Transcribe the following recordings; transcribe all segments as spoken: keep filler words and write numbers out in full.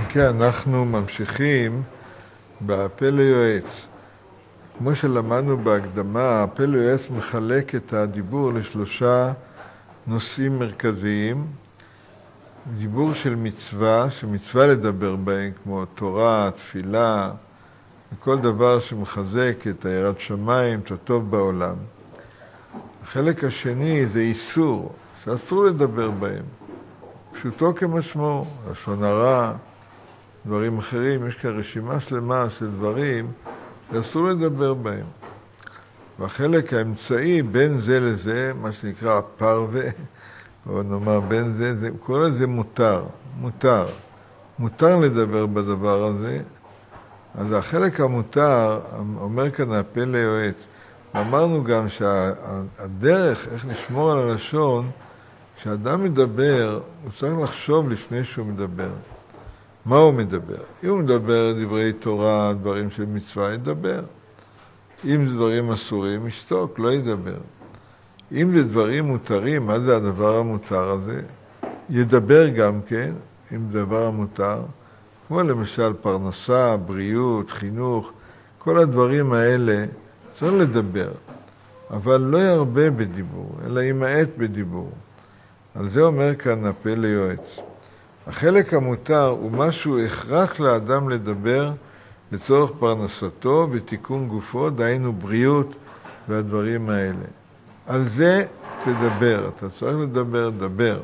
כן, אנחנו ממשיכים בפה ליועץ. כמו שלמדנו בהקדמה, הפה ליועץ מחלק את הדיבור לשלושה נושאים מרכזיים. דיבור של מצווה, שמצווה לדבר בהם, כמו תורה, תפילה, וכל דבר שמחזק את יראת שמיים, את הטוב בעולם. החלק השני זה איסור, שאסור לדבר בהם. פשוטו כמשמעו, לשון הרע, דברים אחרים, יש כאן רשימה שלמה של דברים שאסור לדבר בהם. והחלק האמצעי בין זה לזה, מה שנקרא פרווה, או נאמר בין זה, זה קורא לזה מותר, מותר. מותר לדבר בדבר הזה. אז החלק המותר, אומר כאן הפה ליועץ, אמרנו גם שהדרך, איך לשמור על הלשון, כשאדם מדבר, הוא צריך לחשוב לפני שהוא מדבר. מה הוא מדבר? אם הוא מדבר דברי תורה, דברים של מצווה, ידבר. אם זה דברים אסורים, ישתוק, לא ידבר. אם זה דברים מותרים, מה זה הדבר המותר הזה? ידבר גם כן, אם זה דבר המותר, כמו למשל פרנסה, בריאות, חינוך, כל הדברים האלה צריך לדבר, אבל לא ירבה בדיבור, אלא ימעט בדיבור. על זה אומר כאן הפה ליועץ. החלק המותר הוא משהו הכרח לאדם לדבר לצורך פרנסתו ותיקון גופו, דהיינו בריאות והדברים האלה. על זה תדבר, אתה צריך לדבר, דבר.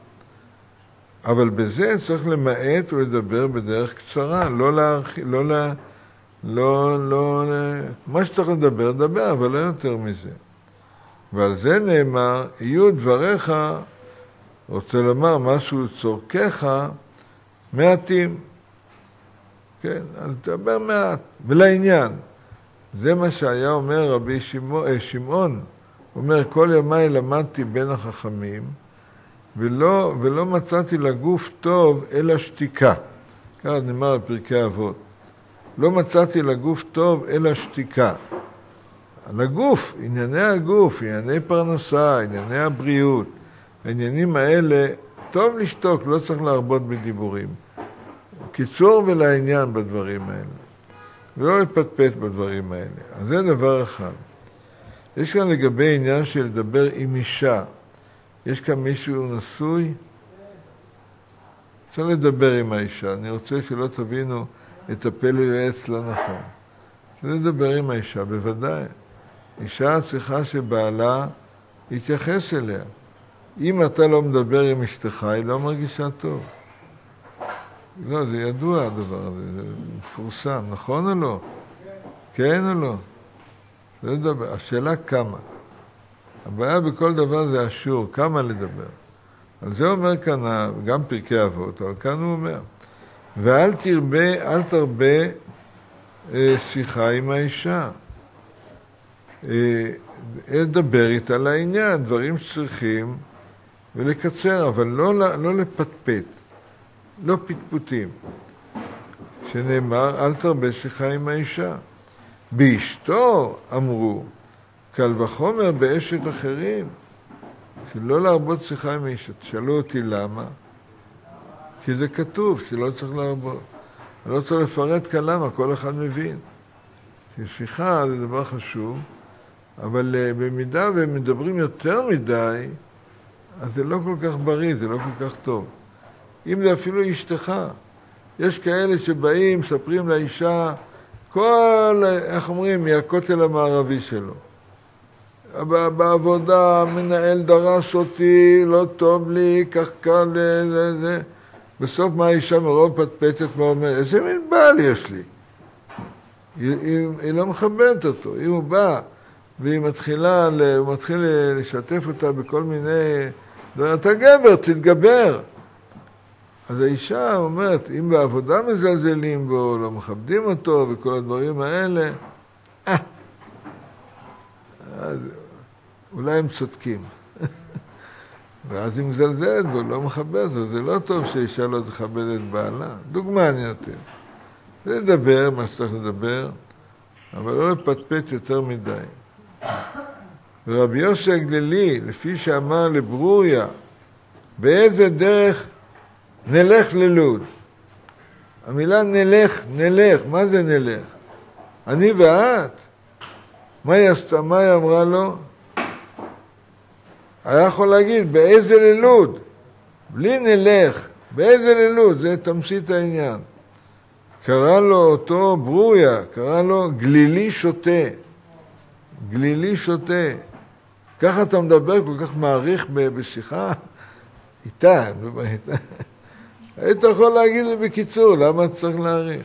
אבל בזה צריך למעט ולדבר בדרך קצרה, לא להרחיב, לא לה, לא, לא, מה שצריך לדבר, דבר, אבל לא יותר מזה. ועל זה נאמר, יהיו דבריך, רוצה לומר משהו צורכך, מעטים. כן, אז תדבר מעט, ולעניין. זה מה שהיה אומר רבי שמעון, שמעון, אומר, כל ימי למדתי בין החכמים, ולא, ולא מצאתי לגוף טוב אלא שתיקה. כך נאמר בפרקי אבות. לא מצאתי לגוף טוב אלא שתיקה. לגוף, ענייני הגוף, ענייני פרנסה, ענייני הבריאות, העניינים האלה, טוב לשתוק, לא צריך להרבות בדיבורים. קיצור ולעניין בדברים האלה. ולא לפטפט בדברים האלה. אז זה דבר אחד. יש כאן לגבי עניין של לדבר עם אישה. יש כאן מישהו נשוי? צריך לדבר עם האישה. אני רוצה שלא תבינו את הפה ליועץ לא נכון. צריך לדבר עם האישה, בוודאי. אישה צריכה שבעלה יתייחס אליה. אם אתה לא מדבר עם אשתך, היא לא מרגישה טוב. לא, זה ידוע הדבר הזה, זה מפורסם, נכון או לא? כן או לא? זה לדבר. השאלה כמה. הבעיה בכל דבר זה אשור, כמה לדבר. על זה אומר כאן, גם פרקי אבות, אבל כאן הוא אומר, ואל תרבה, אל תרבה אה, שיחה עם האישה. אה, לדבר איתה לעניין, דברים שצריכים, ולקצר, אבל לא, לא לפטפט, לא פטפוטים. שנאמר, אל תרבה שיחה עם האישה. באשתו אמרו, קל וחומר באשת אחרים, שלא להרבות שיחה עם אישה. תשאלו אותי למה? כי זה כתוב, שלא צריך להרבות. לא צריך לפרט כאן למה, כל אחד מבין. שיחה זה דבר חשוב, אבל במידה והם מדברים יותר מדי, אז זה לא כל כך בריא, זה לא כל כך טוב. אם זה אפילו אשתך, יש כאלה שבאים, מספרים לאישה, כל, איך אומרים, מהכותל המערבי שלו. בעבודה, מנהל דרס אותי, לא טוב לי, כך קל, זה, זה. בסוף מה האישה מרוב פטפטת, מה אומר? איזה מין בעל יש לי? היא, היא, היא לא מכבדת אותו. אם הוא בא והיא מתחילה, הוא מתחיל לשתף אותה בכל מיני, אתה גבר, תתגבר. אז האישה אומרת, אם בעבודה מזלזלים בו, לא מכבדים אותו וכל הדברים האלה, אה, אז אולי הם צודקים. ואז היא מזלזלת בו, לא מכבדת אותו, זה לא טוב שאישה לא תכבד את בעלה. דוגמה אני נותן. זה לדבר, מה שצריך לדבר, אבל לא לפטפט יותר מדי. ורבי יוסי הגלילי, לפי שאמר לברוריה, באיזה דרך נלך ללוד? המילה נלך, נלך, מה זה נלך? אני ואת? מה היא עשתה? מה היא אמרה לו? היה יכול להגיד, באיזה לילוד? בלי נלך, באיזה לילוד? זה תמצית העניין. קרא לו אותו ברוריה, קרא לו גלילי שוטה. גלילי שוטה. ככה אתה מדבר, כל כך מעריך בשיחה? איתה, היית יכול להגיד לי בקיצור, למה צריך להעריך?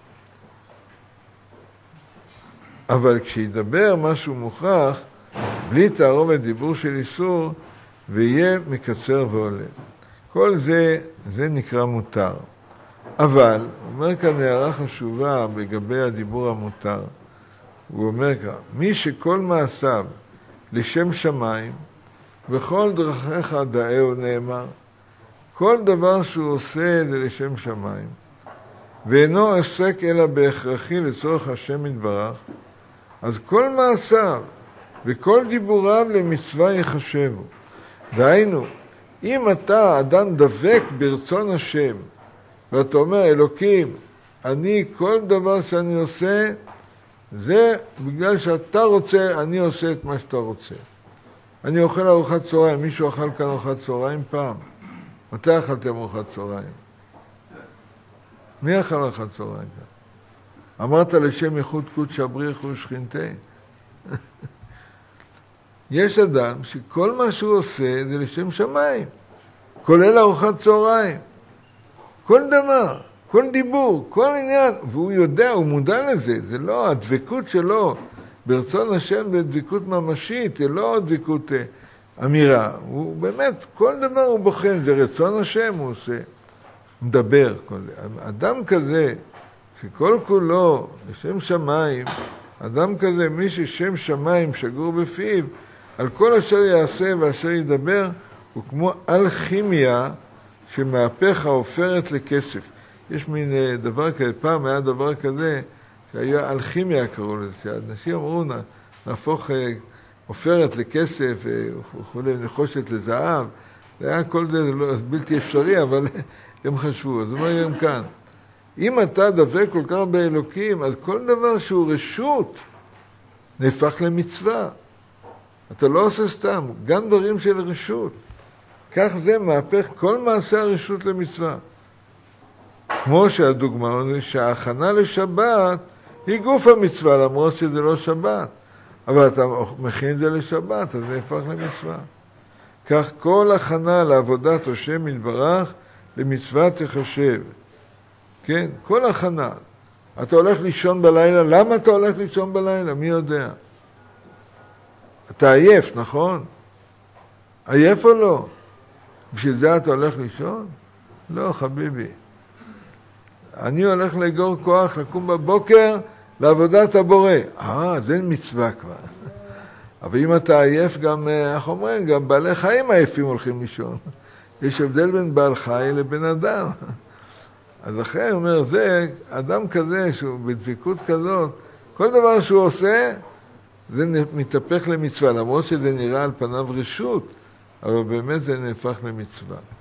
אבל כשידבר משהו מוכרח, בלי תערובת דיבור של איסור, ויהיה מקצר ועולה. כל זה, זה נקרא מותר. אבל, הוא אומר כאן הערה חשובה לגבי הדיבור המותר. הוא אומר כאן, מי שכל מעשיו לשם שמיים, וכל דרכיך דאהו נאמר, כל דבר שהוא עושה זה לשם שמיים, ואינו עוסק אלא בהכרחי לצורך השם יתברך, אז כל מעשיו וכל דיבוריו למצווה יחשבו. דהיינו, אם אתה אדם דבק ברצון השם, ואתה אומר, אלוקים, אני, כל דבר שאני עושה, זה בגלל שאתה רוצה, אני עושה את מה שאתה רוצה. אני אוכל ארוחת צהריים, מישהו אכל כאן ארוחת צהריים פעם? מתי אכלתם ארוחת צהריים? מי אכל ארוחת צהריים כאן? אמרת לשם ייחוד קודשא בריחו ושכינתה? יש אדם שכל מה שהוא עושה זה לשם שמיים, כולל ארוחת צהריים. כל דבר, כל דיבור, כל עניין, והוא יודע, הוא מודע לזה, זה לא הדבקות שלו ברצון השם, זה דבקות ממשית, זה לא דבקות אמירה. הוא באמת, כל דבר הוא בוחן, זה רצון השם הוא עושה, מדבר. כל... אדם כזה, שכל כולו לשם שמיים, אדם כזה, מי ששם שמיים שגור בפיו, על כל אשר יעשה ואשר ידבר, הוא כמו אלכימיה שמהפך העופרת לכסף. יש מין דבר כזה, פעם היה דבר כזה, שהיה אלכימיה קראו לזה, שאנשים אמרו, נהפוך עופרת לכסף, וכולי, נחושת לזהב, זה היה כל זה, זה לא, בלתי אפשרי, אבל הם חשבו. אז הוא אומר גם כאן, אם אתה דבק כל כך באלוקים, אז כל דבר שהוא רשות, נהפך למצווה. אתה לא עושה סתם, גם דברים של רשות. כך זה מהפך כל מעשה הרשות למצווה. כמו שהדוגמה זה שההכנה לשבת היא גוף המצווה, למרות שזה לא שבת. אבל אתה מכין את זה לשבת, אז זה נהפך למצווה. כך כל הכנה לעבודת השם יתברך למצווה תחשב. כן, כל הכנה. אתה הולך לישון בלילה, למה אתה הולך לישון בלילה? מי יודע? אתה עייף, נכון? עייף או לא? בשביל זה אתה הולך לישון? לא, חביבי. אני הולך לאגור כוח, לקום בבוקר לעבודת הבורא. אה, זה מצווה כבר. אבל אם אתה עייף גם, איך אומרים, גם בעלי חיים עייפים הולכים לישון. יש הבדל בין בעל חי לבין אדם. אז לכן הוא אומר, זה אדם כזה שהוא בדבקות כזאת, כל דבר שהוא עושה, זה מתהפך למצווה, למרות שזה נראה על פניו רשות, אבל באמת זה נהפך למצווה.